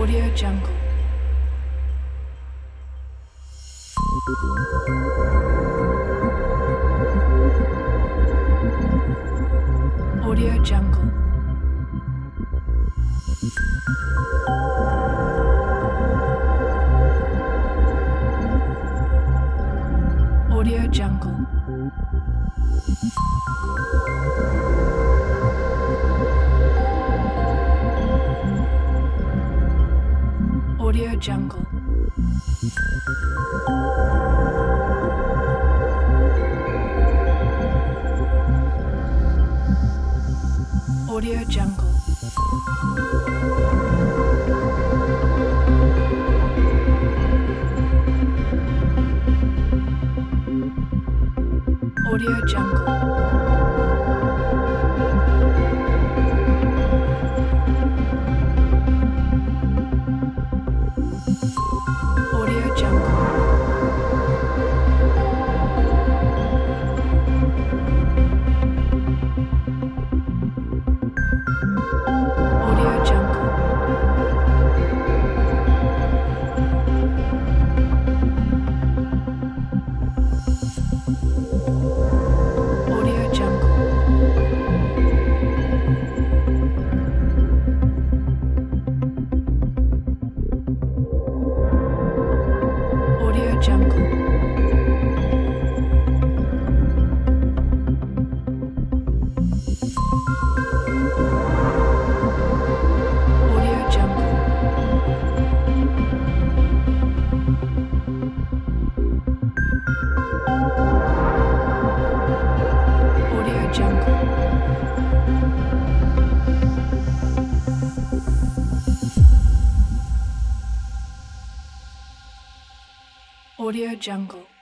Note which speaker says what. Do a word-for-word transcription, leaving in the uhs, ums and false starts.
Speaker 1: Audio Jungle. Audio Jungle. Audio Jungle. Audio Jungle. Audio Jungle. Audio Jungle. Audio Jungle. Audio Jungle. Audio Jungle. Audio Jungle. Audio Jungle. Audio Jungle. Audio Jungle.